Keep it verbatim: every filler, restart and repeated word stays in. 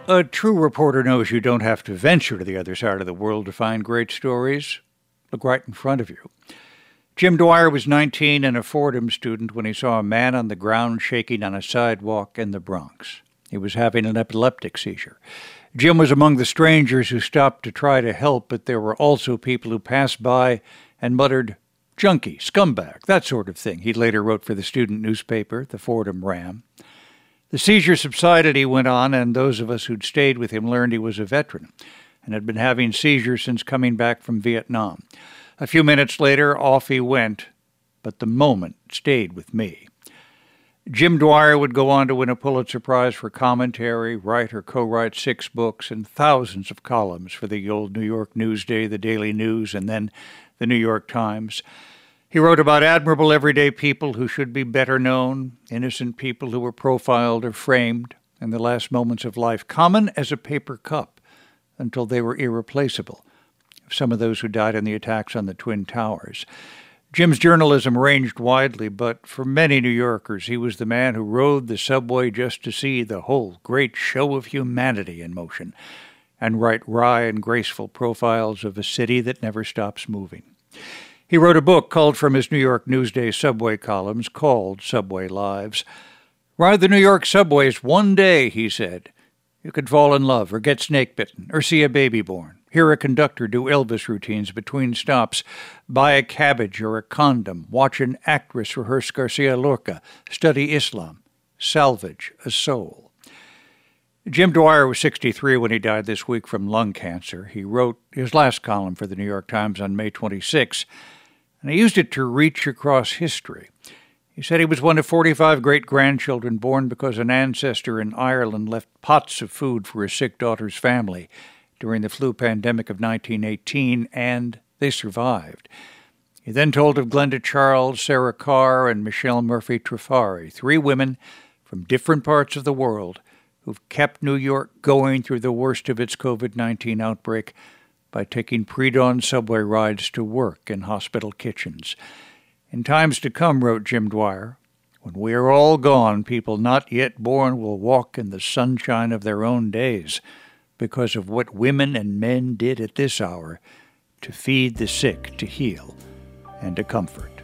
A true reporter knows you don't have to venture to the other side of the world to find great stories. Look right in front of you. Jim Dwyer was nineteen and a Fordham student when he saw a man on the ground shaking on a sidewalk in the Bronx. He was having an epileptic seizure. Jim was among the strangers who stopped to try to help, but there were also people who passed by and muttered, "Junkie, scumbag," that sort of thing. He later wrote for the student newspaper, the Fordham Ram. The seizure subsided, he went on, and those of us who'd stayed with him learned he was a veteran and had been having seizures since coming back from Vietnam. A few minutes later, off he went, but the moment stayed with me. Jim Dwyer would go on to win a Pulitzer Prize for commentary, write or co-write six books, and thousands of columns for the old New York Newsday, the Daily News, and then the New York Times. He wrote about admirable everyday people who should be better known, innocent people who were profiled or framed in the last moments of life, common as a paper cup until they were irreplaceable. Some of those who died in the attacks on the Twin Towers. Jim's journalism ranged widely, but for many New Yorkers, he was the man who rode the subway just to see the whole great show of humanity in motion and write wry and graceful profiles of a city that never stops moving. He wrote a book culled from his New York Newsday subway columns called Subway Lives. "Ride the New York subways one day," he said. "You could fall in love or get snake-bitten or see a baby born. Hear a conductor do Elvis routines between stops, buy a cabbage or a condom, watch an actress rehearse Garcia Lorca, study Islam, salvage a soul." Jim Dwyer was sixty-three when he died this week from lung cancer. He wrote his last column for the New York Times on May twenty-sixth, and he used it to reach across history. He said he was one of forty-five great-grandchildren born because an ancestor in Ireland left pots of food for his sick daughter's family during the flu pandemic of nineteen eighteen, and they survived. He then told of Glenda Charles, Sarah Carr, and Michelle Murphy Trifari, three women from different parts of the world who've kept New York going through the worst of its covid nineteen outbreak by taking pre-dawn subway rides to work in hospital kitchens. "In times to come," wrote Jim Dwyer, "when we are all gone, people not yet born will walk in the sunshine of their own days because of what women and men did at this hour to feed the sick, to heal, and to comfort."